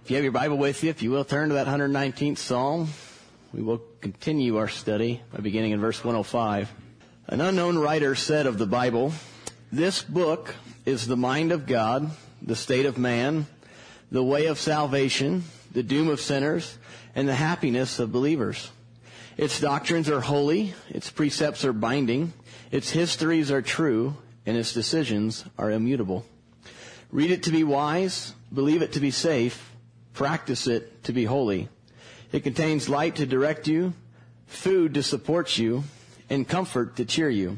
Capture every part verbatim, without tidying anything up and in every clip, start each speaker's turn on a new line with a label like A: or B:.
A: If you have your Bible with you, if you will, turn to that one hundred nineteenth Psalm. We will continue our study by beginning in verse one oh five. An unknown writer said of the Bible, "This book is the mind of God, the state of man, the way of salvation, the doom of sinners, and the happiness of believers. Its doctrines are holy, its precepts are binding, its histories are true, and its decisions are immutable. Read it to be wise, believe it to be safe, practice it to be holy. It contains light to direct you, food to support you, and comfort to cheer you.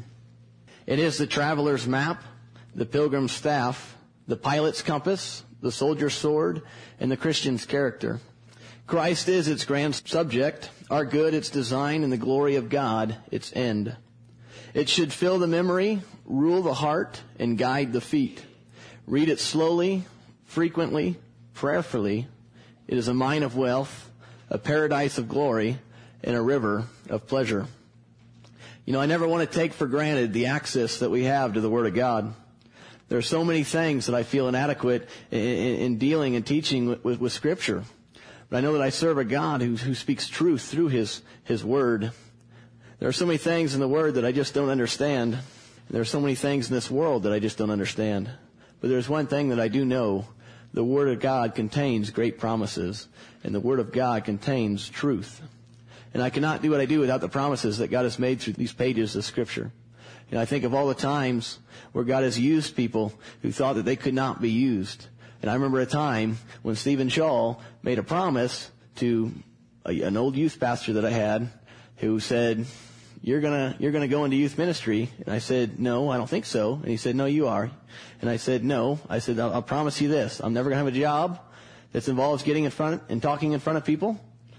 A: It is the traveler's map, the pilgrim's staff, the pilot's compass, the soldier's sword, and the Christian's character. Christ is its grand subject, our good its design, and the glory of God its end. It should fill the memory, rule the heart, and guide the feet. Read it slowly, frequently, prayerfully. It is a mine of wealth, a paradise of glory, and a river of pleasure." You know, I never want to take for granted the access that we have to the Word of God. There are so many things that I feel inadequate in, in, in dealing and teaching with, with, with Scripture. But I know that I serve a God who, who speaks truth through His, His Word. There are so many things in the Word that I just don't understand. There are so many things in this world that I just don't understand. But there's one thing that I do know. The Word of God contains great promises, and the Word of God contains truth. And I cannot do what I do without the promises that God has made through these pages of Scripture. You know, I think of all the times where God has used people who thought that they could not be used. And I remember a time when Stephen Shaw made a promise to a, an old youth pastor that I had who said, you're gonna, you're gonna go into youth ministry. And I said, no, I don't think so. And he said, no, you are. And I said, no. I said, I'll, I'll promise you this. I'm never gonna have a job that involves getting in front and talking in front of people.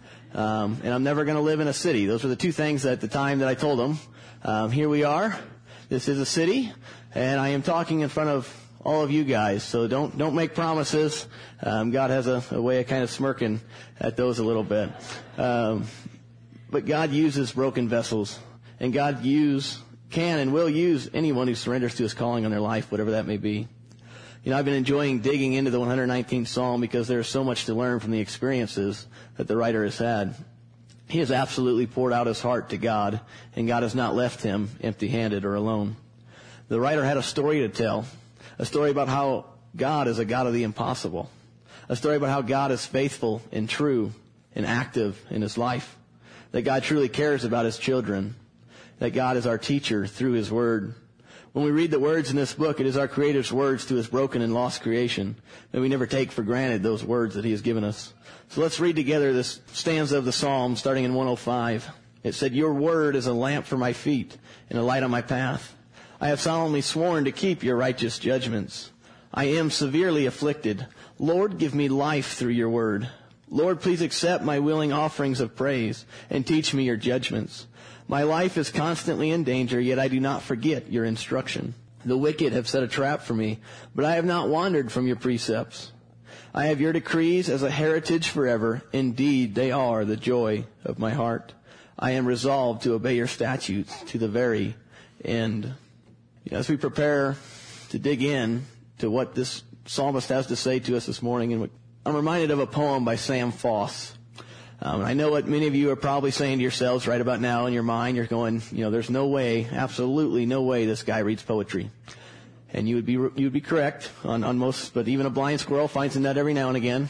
A: Um, and I'm never gonna live in a city. Those were the two things at the time that I told him. Um, here we are. This is a city, and I am talking in front of all of you guys. So don't, don't make promises. Um, God has a, a way of kind of smirking at those a little bit. Um, but God uses broken vessels. And God use, can and will use anyone who surrenders to His calling on their life, whatever that may be. You know, I've been enjoying digging into the one hundred nineteenth Psalm because there's so much to learn from the experiences that the writer has had. He has absolutely poured out his heart to God, and God has not left him empty-handed or alone. The writer had a story to tell, a story about how God is a God of the impossible, a story about how God is faithful and true and active in His life, that God truly cares about His children, that God is our teacher through His Word. When we read the words in this book, it is our Creator's words to His broken and lost creation. May we never take for granted those words that He has given us. So let's read together this stanza of the Psalm starting in one oh five. It said, "Your word is a lamp for my feet and a light on my path. I have solemnly sworn to keep your righteous judgments. I am severely afflicted. Lord, give me life through your word. Lord, please accept my willing offerings of praise and teach me your judgments. My life is constantly in danger, yet I do not forget your instruction. The wicked have set a trap for me, but I have not wandered from your precepts. I have your decrees as a heritage forever. Indeed, they are the joy of my heart. I am resolved to obey your statutes to the very end." You know, as we prepare to dig in to what this psalmist has to say to us this morning, and I'm reminded of a poem by Sam Foss. Um, and I know what many of you are probably saying to yourselves right about now in your mind. You're going, you know, there's no way, absolutely no way this guy reads poetry. And you would be, you would be correct on, on most, but even a blind squirrel finds a nut every now and again.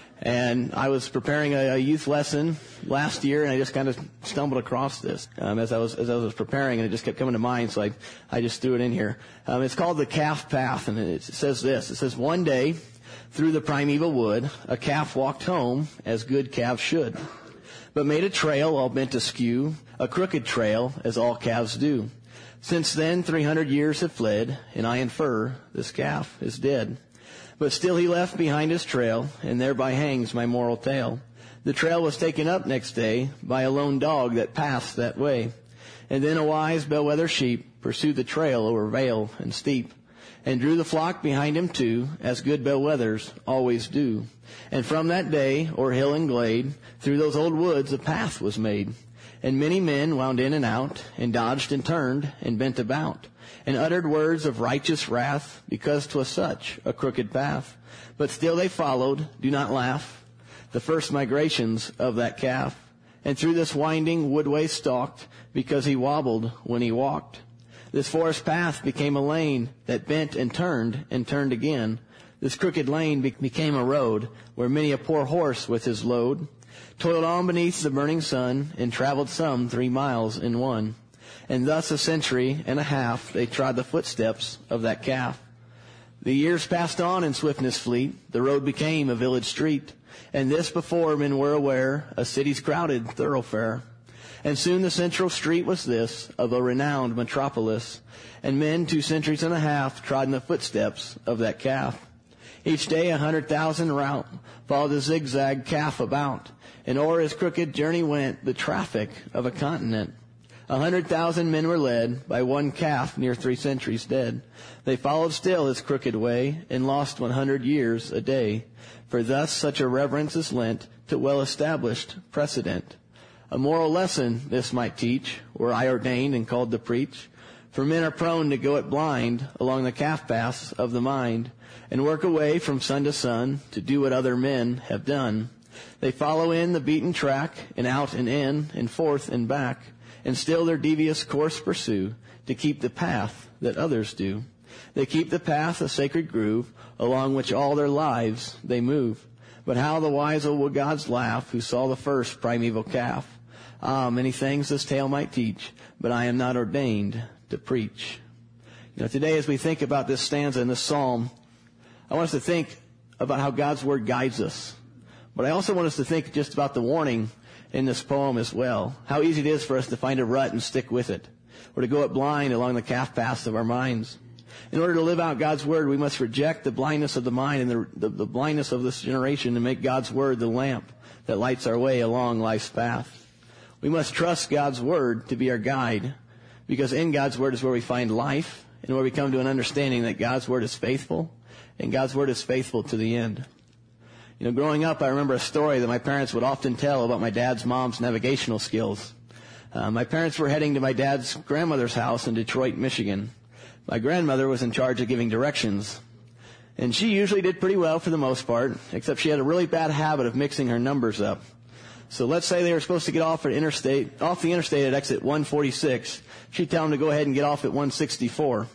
A: And I was preparing a, a youth lesson last year, and I just kind of stumbled across this um, as I was as I was preparing, and it just kept coming to mind, so I I just threw it in here. Um, it's called the Calf Path, and it says this. It says, "One day, through the primeval wood, a calf walked home as good calves should, but made a trail all bent askew, a crooked trail as all calves do. Since then, three hundred years have fled, and I infer this calf is dead. But still he left behind his trail, and thereby hangs my moral tale. The trail was taken up next day by a lone dog that passed that way. And then a wise bellwether sheep pursued the trail over vale and steep, and drew the flock behind him too, as good bellwethers always do. And from that day, o'er hill and glade, through those old woods a path was made. And many men wound in and out, and dodged and turned, and bent about, and uttered words of righteous wrath, because 'twas such a crooked path. But still they followed, do not laugh, the first migrations of that calf. And through this winding woodway stalked, because he wobbled when he walked. This forest path became a lane that bent and turned and turned again. This crooked lane be- became a road where many a poor horse with his load toiled on beneath the burning sun and traveled some three miles in one. And thus a century and a half they trod the footsteps of that calf. The years passed on in swiftness fleet. The road became a village street. And this before men were aware, a city's crowded thoroughfare. And soon the central street was this, of a renowned metropolis. And men two centuries and a half trod in the footsteps of that calf. Each day a hundred thousand rout followed the zigzag calf about. And o'er his crooked journey went the traffic of a continent. A hundred thousand men were led by one calf near three centuries dead. They followed still his crooked way and lost one hundred years a day. For thus such a reverence is lent to well-established precedent. A moral lesson this might teach, were I ordained and called to preach. For men are prone to go it blind along the calf paths of the mind, and work away from sun to sun to do what other men have done. They follow in the beaten track, and out and in, and forth and back, and still their devious course pursue to keep the path that others do. They keep the path a sacred groove along which all their lives they move. But how the wise old gods laugh who saw the first primeval calf. Ah, many things this tale might teach, but I am not ordained to preach. You know, today as we think about this stanza in this psalm, I want us to think about how God's word guides us. But I also want us to think just about the warning in this poem as well. How easy it is for us to find a rut and stick with it, or to go it blind along the calf paths of our minds. In order to live out God's word, we must reject the blindness of the mind and the, the, the blindness of this generation and make God's word the lamp that lights our way along life's path. We must trust God's word to be our guide, because in God's word is where we find life and where we come to an understanding that God's word is faithful and God's word is faithful to the end. You know, growing up, I remember a story that my parents would often tell about my dad's mom's navigational skills. Uh, my parents were heading to my dad's grandmother's house in Detroit, Michigan. My grandmother was in charge of giving directions. And she usually did pretty well for the most part, except she had a really bad habit of mixing her numbers up. So let's say they were supposed to get off at interstate, off the interstate at exit one forty-six. She'd tell them to go ahead and get off at one sixty-four.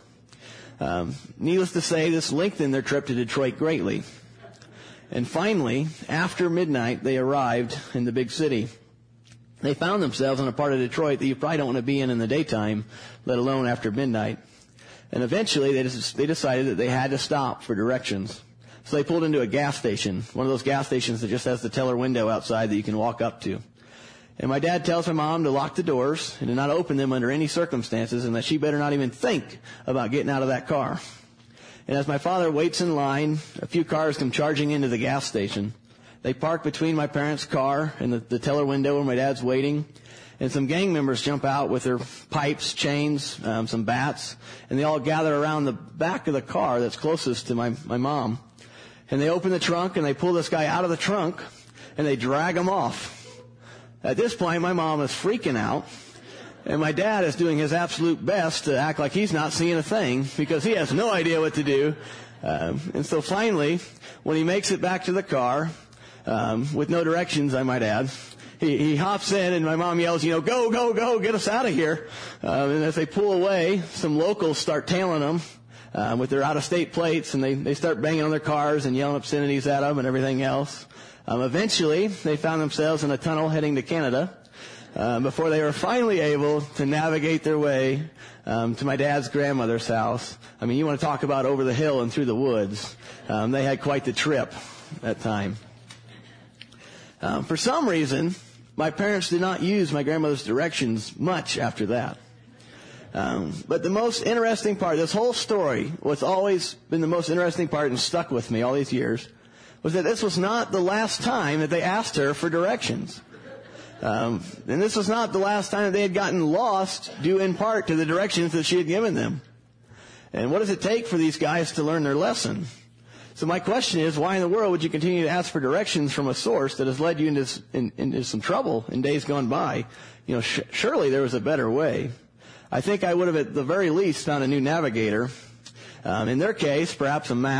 A: Um, needless to say, this lengthened their trip to Detroit greatly. And finally, after midnight, they arrived in the big city. They found themselves in a part of Detroit that you probably don't want to be in in the daytime, let alone after midnight. And eventually, they, just, they decided that they had to stop for directions. So they pulled into a gas station, one of those gas stations that just has the teller window outside that you can walk up to. And my dad tells my mom to lock the doors and to not open them under any circumstances, and that she better not even think about getting out of that car. And as my father waits in line, a few cars come charging into the gas station. They park between my parents' car and the, the teller window where my dad's waiting. And some gang members jump out with their pipes, chains, um, some bats, and they all gather around the back of the car that's closest to my, my mom. And they open the trunk and they pull this guy out of the trunk and they drag him off. At this point, my mom is freaking out. And my dad is doing his absolute best to act like he's not seeing a thing because he has no idea what to do. Um, and so finally, when he makes it back to the car, um, with no directions, I might add, he, he hops in and my mom yells, you know, go, go, go, get us out of here. Um, and as they pull away, some locals start tailing them uh, with their out-of-state plates, and they, they start banging on their cars and yelling obscenities at them and everything else. Um, eventually, they found themselves in a tunnel heading to Canada. Um, before they were finally able to navigate their way um, to my dad's grandmother's house. I mean, you want to talk about over the hill and through the woods. Um, they had quite the trip that time. Um, for some reason, my parents did not use my grandmother's directions much after that. Um, but the most interesting part, this whole story, what's always been the most interesting part and stuck with me all these years, was that this was not the last time that they asked her for directions. Um, and this was not the last time that they had gotten lost, due in part to the directions that she had given them. And what does it take for these guys to learn their lesson? So my question is, why in the world would you continue to ask for directions from a source that has led you into, in, into some trouble in days gone by? You know, sh- surely there was a better way. I think I would have at the very least found a new navigator. Um, in their case, perhaps a map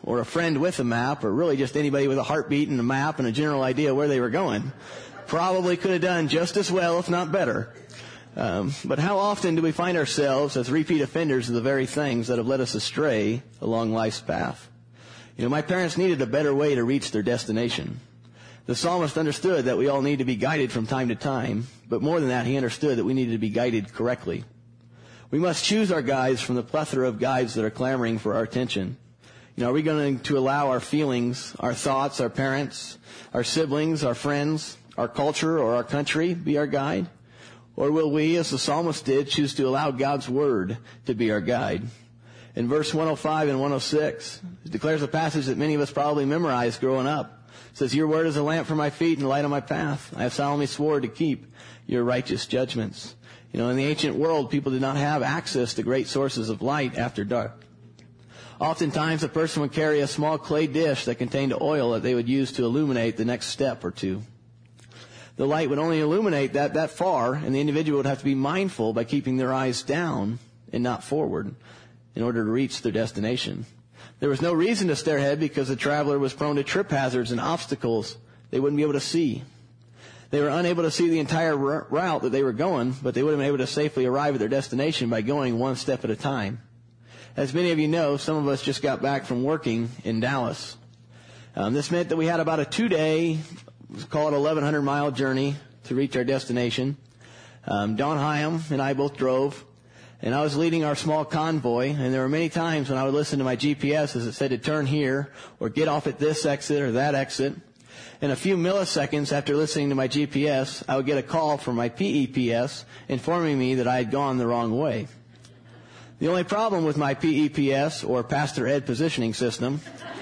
A: or a friend with a map, or really just anybody with a heartbeat and a map and a general idea where they were going, probably could have done just as well, if not better. Um, but how often do we find ourselves as repeat offenders of the very things that have led us astray along life's path? You know, my parents needed a better way to reach their destination. The psalmist understood that we all need to be guided from time to time, but more than that, he understood that we needed to be guided correctly. We must choose our guides from the plethora of guides that are clamoring for our attention. You know, are we going to allow our feelings, our thoughts, our parents, our siblings, our friends, our culture, or our country be our guide? Or will we, as the psalmist did, choose to allow God's word to be our guide? In verse one oh five and one oh six, it declares a passage that many of us probably memorized growing up. It says, your word is a lamp for my feet and a light on my path. I have solemnly sworn to keep your righteous judgments. You know, in the ancient world, people did not have access to great sources of light after dark. Oftentimes, a person would carry a small clay dish that contained oil that they would use to illuminate the next step or two. The light would only illuminate that, that far, and the individual would have to be mindful by keeping their eyes down and not forward in order to reach their destination. There was no reason to stare ahead because the traveler was prone to trip hazards and obstacles they wouldn't be able to see. They were unable to see the entire r- route that they were going, but they would have been able to safely arrive at their destination by going one step at a time. As many of you know, some of us just got back from working in Dallas. Um, this meant that we had about a two-day, call it eleven hundred mile journey to reach our destination. Um, Don Hyam and I both drove, and I was leading our small convoy, and there were many times when I would listen to my G P S as it said to turn here or get off at this exit or that exit. And a few milliseconds after listening to my G P S, I would get a call from my P E P S informing me that I had gone the wrong way. The only problem with my P E P S, or Pastor Ed positioning system,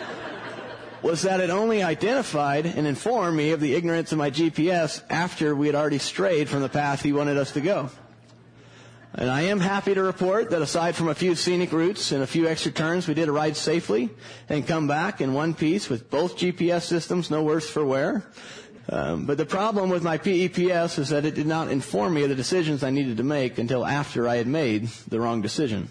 A: was that it only identified and informed me of the ignorance of my G P S after we had already strayed from the path he wanted us to go. And I am happy to report that aside from a few scenic routes and a few extra turns, we did arrive safely and come back in one piece with both G P S systems, no worse for wear. Um, but the problem with my P E P S is that it did not inform me of the decisions I needed to make until after I had made the wrong decision.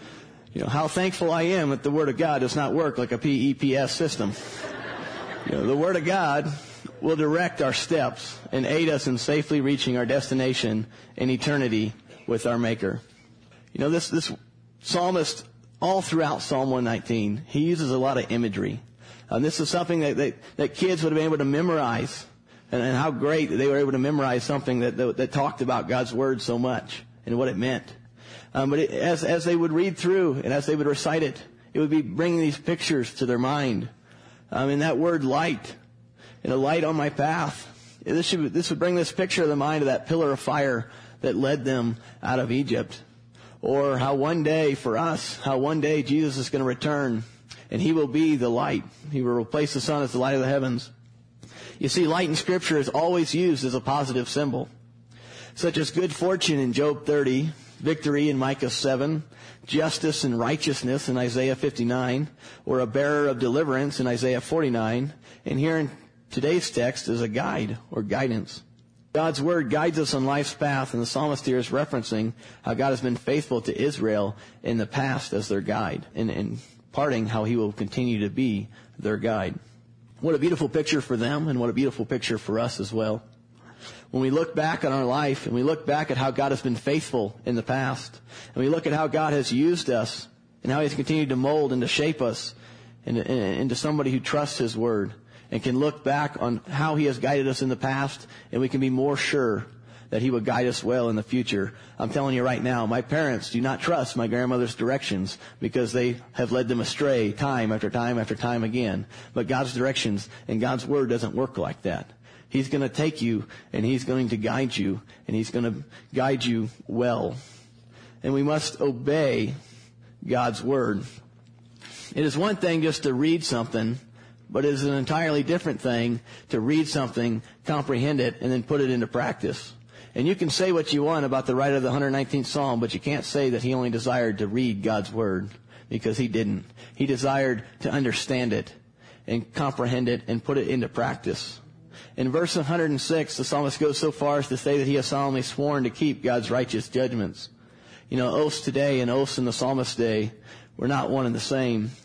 A: You know, how thankful I am that the Word of God does not work like a P E P S system. You know, the Word of God will direct our steps and aid us in safely reaching our destination in eternity with our Maker. You know, this, this psalmist, all throughout Psalm one nineteen, he uses a lot of imagery. Um, this is something that, that, that kids would have been able to memorize. And, and how great that they were able to memorize something that, that, that talked about God's Word so much and what it meant. Um, but it, as, as they would read through and as they would recite it, it would be bringing these pictures to their mind. Um, and that word light, and a light on my path. This should, this would bring this picture to the mind of that pillar of fire that led them out of Egypt. Or how one day for us, how one day Jesus is going to return and he will be the light. He will replace the sun as the light of the heavens. You see, light in Scripture is always used as a positive symbol, such as good fortune in Job thirty, victory in Micah seven, justice and righteousness in Isaiah fifty-nine, or a bearer of deliverance in Isaiah forty-nine, and here in today's text is a guide or guidance. God's Word guides us on life's path, and the psalmist here is referencing how God has been faithful to Israel in the past as their guide, and imparting how He will continue to be their guide. What a beautiful picture for them, and what a beautiful picture for us as well. When we look back on our life, and we look back at how God has been faithful in the past, and we look at how God has used us, and how He's continued to mold and to shape us into, into somebody who trusts His Word, and can look back on how He has guided us in the past, and we can be more sure that He would guide us well in the future. I'm telling you right now, my parents do not trust my grandmother's directions because they have led them astray time after time after time again. But God's directions and God's Word doesn't work like that. He's going to take you, and He's going to guide you, and He's going to guide you well. And we must obey God's Word. It is one thing just to read something, but it is an entirely different thing to read something, comprehend it, and then put it into practice. And you can say what you want about the writer of the one hundred nineteenth Psalm, but you can't say that he only desired to read God's Word, because he didn't. He desired to understand it and comprehend it and put it into practice. In verse one hundred six, the psalmist goes so far as to say that he has solemnly sworn to keep God's righteous judgments. You know, oaths today and oaths in the psalmist's day were not one and the same.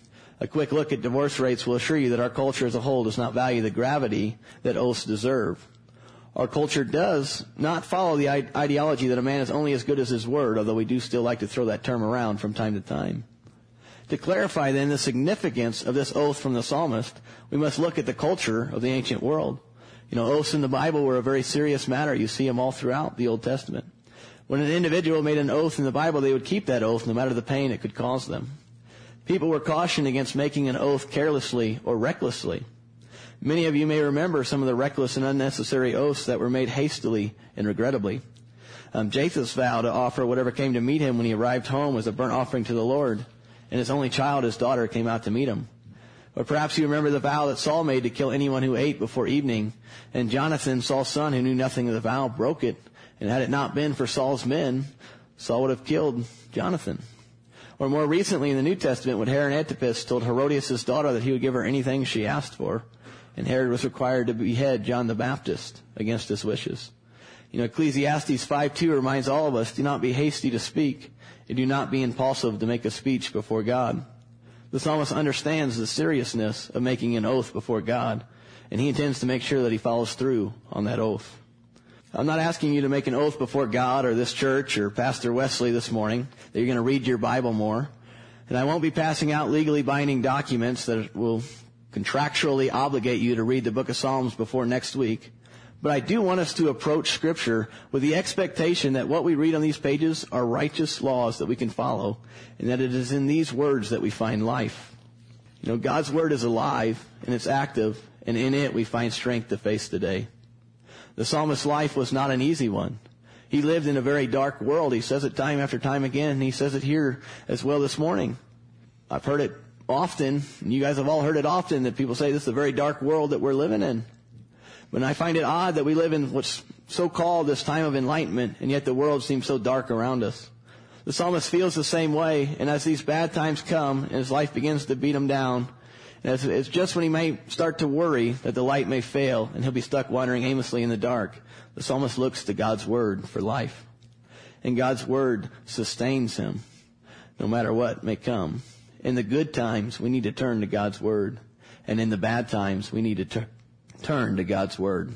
A: A quick look at divorce rates will assure you that our culture as a whole does not value the gravity that oaths deserve. Our culture does not follow the ideology that a man is only as good as his word, although we do still like to throw that term around from time to time. To clarify then the significance of this oath from the psalmist, we must look at the culture of the ancient world. You know, oaths in the Bible were a very serious matter. You see them all throughout the Old Testament. When an individual made an oath in the Bible, they would keep that oath no matter the pain it could cause them. People were cautioned against making an oath carelessly or recklessly. Many of you may remember some of the reckless and unnecessary oaths that were made hastily and regrettably. Um, Japheth's vow to offer whatever came to meet him when he arrived home as a burnt offering to the Lord, and his only child, his daughter, came out to meet him. Or perhaps you remember the vow that Saul made to kill anyone who ate before evening, and Jonathan, Saul's son, who knew nothing of the vow, broke it, and had it not been for Saul's men, Saul would have killed Jonathan. Or more recently in the New Testament, when Herod Antipas told Herodias' daughter that he would give her anything she asked for, and Herod was required to behead John the Baptist against his wishes. You know, Ecclesiastes five two reminds all of us, do not be hasty to speak, and do not be impulsive to make a speech before God. The psalmist understands the seriousness of making an oath before God, and he intends to make sure that he follows through on that oath. I'm not asking you to make an oath before God or this church or Pastor Wesley this morning that you're going to read your Bible more. And I won't be passing out legally binding documents that will contractually obligate you to read the book of Psalms before next week. But I do want us to approach Scripture with the expectation that what we read on these pages are righteous laws that we can follow, and that it is in these words that we find life. You know, God's Word is alive, and it's active, and in it we find strength to face the day. The psalmist's life was not an easy one. He lived in a very dark world. He says it time after time again, and he says it here as well this morning. I've heard it often, and you guys have all heard it often, that people say this is a very dark world that we're living in. But I find it odd that we live in what's so-called this time of enlightenment, and yet the world seems so dark around us. The psalmist feels the same way, and as these bad times come, and his life begins to beat him down, and it's, it's just when he may start to worry that the light may fail, and he'll be stuck wandering aimlessly in the dark, the psalmist looks to God's Word for life. And God's Word sustains him, no matter what may come. In the good times, we need to turn to God's Word, and in the bad times, we need to turn Turn to God's Word.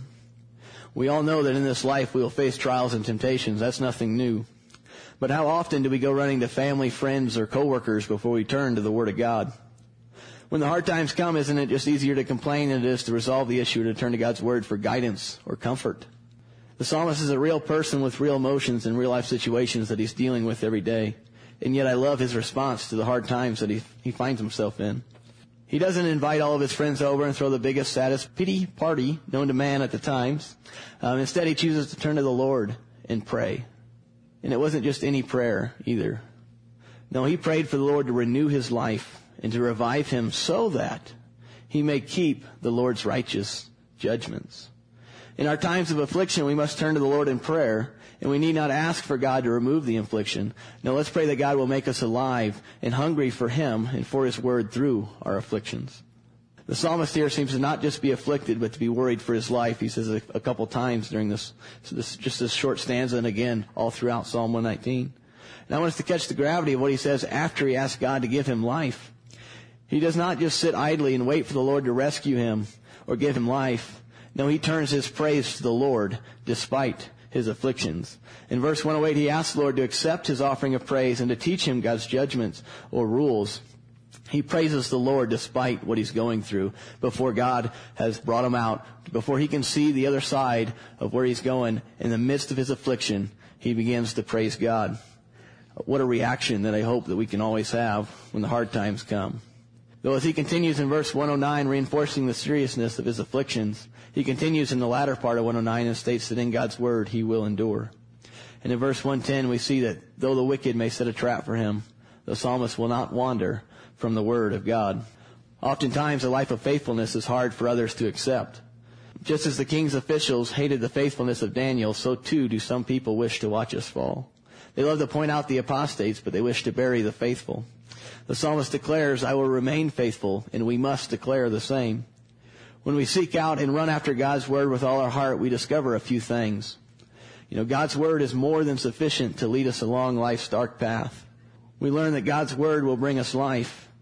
A: We all know that in this life we will face trials and temptations. That's nothing new. But how often do we go running to family, friends, or coworkers before we turn to the Word of God? When the hard times come, isn't it just easier to complain than it is to resolve the issue, to turn to God's Word for guidance or comfort? The psalmist is a real person with real emotions and real life situations that he's dealing with every day. And yet I love his response to the hard times that he, he finds himself in. He doesn't invite all of his friends over and throw the biggest, saddest pity party known to man at the times. Um, instead, he chooses to turn to the Lord and pray. And it wasn't just any prayer either. No, he prayed for the Lord to renew his life and to revive him so that he may keep the Lord's righteous judgments. In our times of affliction, we must turn to the Lord in prayer, and we need not ask for God to remove the affliction. No, let's pray that God will make us alive and hungry for Him and for His Word through our afflictions. The psalmist here seems to not just be afflicted, but to be worried for his life. He says a, a couple times during this, this, just this short stanza, and again, all throughout Psalm one nineteen. And I want us to catch the gravity of what he says after he asks God to give him life. He does not just sit idly and wait for the Lord to rescue him or give him life. No, he turns his praise to the Lord despite his afflictions. In verse one oh eight, he asks the Lord to accept his offering of praise and to teach him God's judgments or rules. He praises the Lord despite what he's going through, before God has brought him out, before he can see the other side of where he's going. In the midst of his affliction, he begins to praise God. What a reaction that I hope that we can always have when the hard times come. Though as he continues in verse one oh nine, reinforcing the seriousness of his afflictions, he continues in the latter part of one oh nine and states that in God's word he will endure. And in verse one ten we see that though the wicked may set a trap for him, the psalmist will not wander from the word of God. Oftentimes a life of faithfulness is hard for others to accept. Just as the king's officials hated the faithfulness of Daniel, so too do some people wish to watch us fall. They love to point out the apostates, but they wish to bury the faithful. The psalmist declares, I will remain faithful, and we must declare the same. When we seek out and run after God's word with all our heart, we discover a few things. You know, God's word is more than sufficient to lead us along life's dark path. We learn that God's word will bring us life,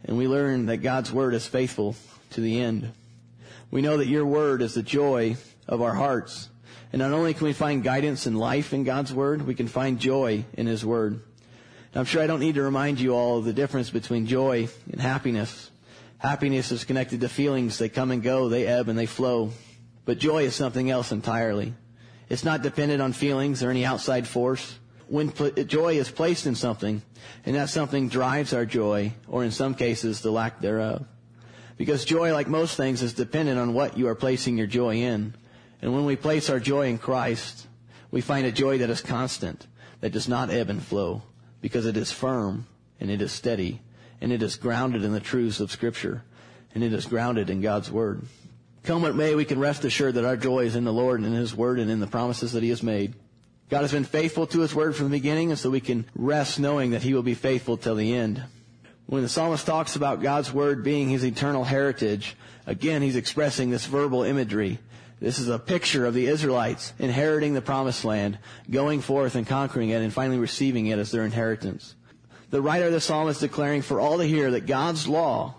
A: and we learn that God's word is faithful to the end. We know that your word is the joy of our hearts. And not only can we find guidance and life in God's word, we can find joy in his word. And I'm sure I don't need to remind you all of the difference between joy and happiness. Happiness is connected to feelings. They come and go, they ebb and they flow. But joy is something else entirely. It's not dependent on feelings or any outside force. When pl- joy is placed in something, and that something drives our joy, or in some cases, the lack thereof. Because joy, like most things, is dependent on what you are placing your joy in. And when we place our joy in Christ, we find a joy that is constant, that does not ebb and flow, because it is firm, and it is steady, and it is grounded in the truths of Scripture, and it is grounded in God's Word. Come what may, we can rest assured that our joy is in the Lord and in His Word and in the promises that He has made. God has been faithful to His Word from the beginning, and so we can rest knowing that He will be faithful till the end. When the psalmist talks about God's Word being His eternal heritage, again, he's expressing this verbal imagery. This is a picture of the Israelites inheriting the promised land, going forth and conquering it, and finally receiving it as their inheritance. The writer of the psalm is declaring for all to hear that God's law,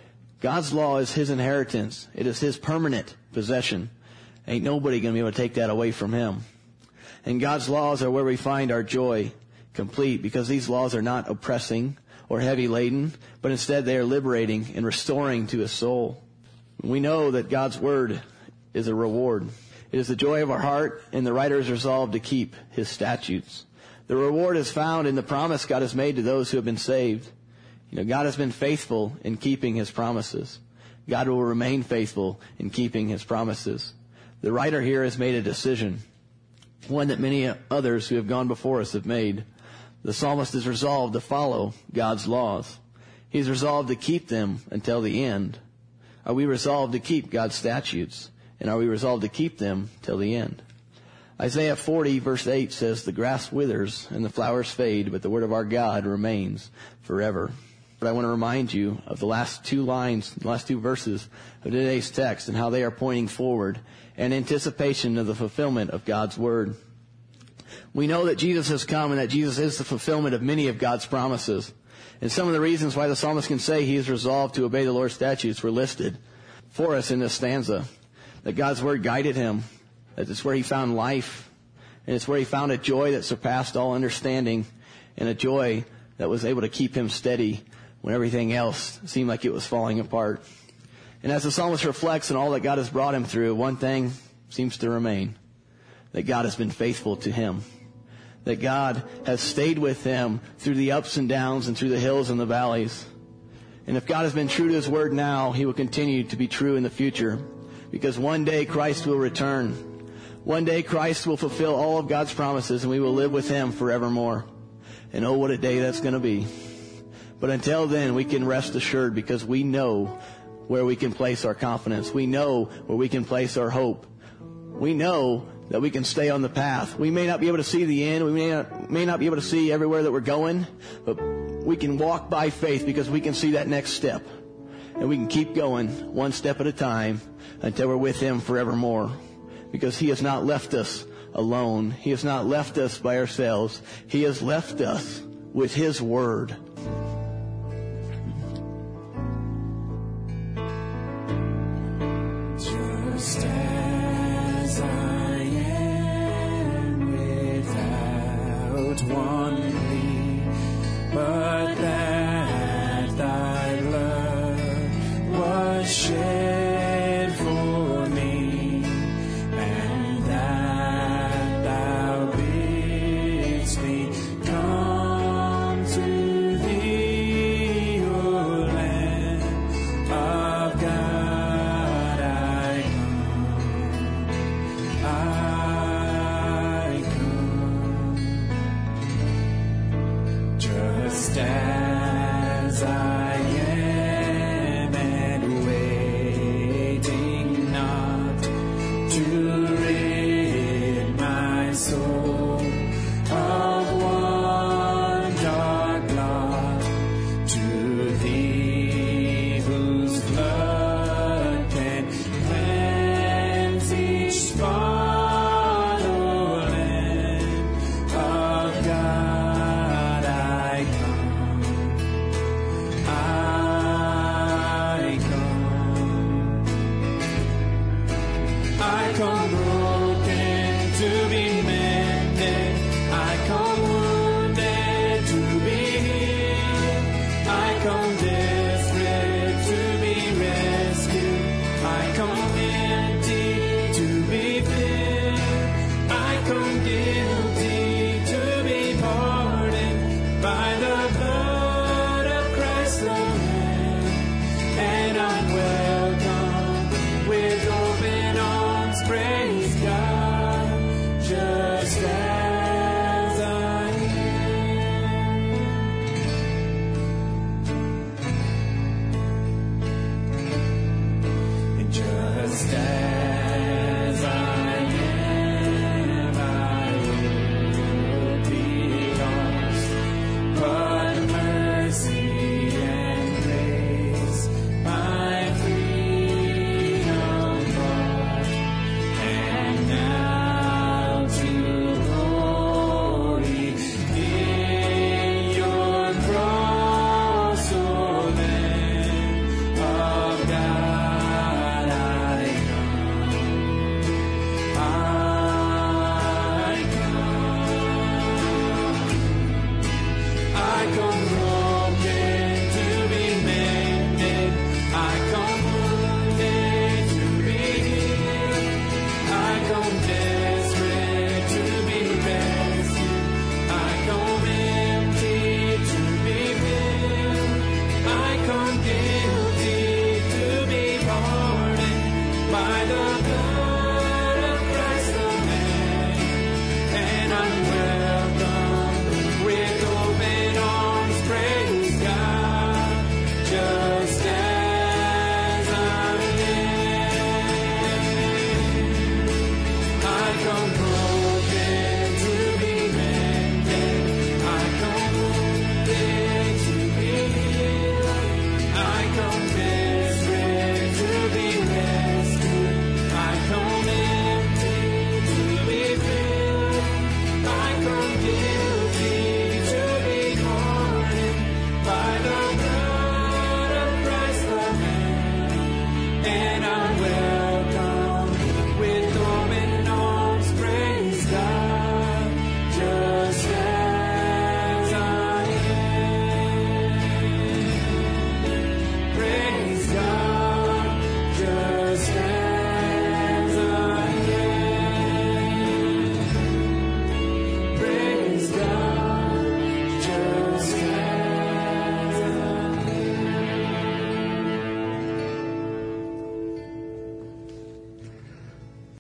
A: God's law is His inheritance. It is His permanent possession. Ain't nobody going to be able to take that away from Him. And God's laws are where we find our joy complete, because these laws are not oppressing or heavy laden, but instead they are liberating and restoring to His soul. We know that God's Word is a reward. It is the joy of our heart, and the writer is resolved to keep His statutes. The reward is found in the promise God has made to those who have been saved. You know, God has been faithful in keeping His promises. God will remain faithful in keeping His promises. The writer here has made a decision, one that many others who have gone before us have made. The psalmist is resolved to follow God's laws. He's resolved to keep them until the end. Are we resolved to keep God's statutes? And are we resolved to keep them till the end? Isaiah forty verse eight says, "The grass withers and the flowers fade, but the word of our God remains forever." But I want to remind you of the last two lines, the last two verses of today's text, and how they are pointing forward in anticipation of the fulfillment of God's word. We know that Jesus has come and that Jesus is the fulfillment of many of God's promises. And some of the reasons why the psalmist can say he is resolved to obey the Lord's statutes were listed for us in this stanza. That God's word guided him, that it's where he found life, and it's where he found a joy that surpassed all understanding, and a joy that was able to keep him steady when everything else seemed like it was falling apart. And as the psalmist reflects on all that God has brought him through, one thing seems to remain, that God has been faithful to him. That God has stayed with him through the ups and downs and through the hills and the valleys. And if God has been true to His word now, He will continue to be true in the future. Because one day Christ will return. One day Christ will fulfill all of God's promises, and we will live with Him forevermore. And oh, what a day that's going to be. But until then, we can rest assured, because we know where we can place our confidence. We know where we can place our hope. We know that we can stay on the path. We may not be able to see the end. We may not, may not be able to see everywhere that we're going. But we can walk by faith, because we can see that next step. And we can keep going one step at a time until we're with Him forevermore. Because He has not left us alone. He has not left us by ourselves. He has left us with His word.
B: Just as I am, without one plea, but that Thy blood was shed for me, and that Thou bidst me come to Thee, O Lamb of God. I come, I come, just as I am, and waiting not to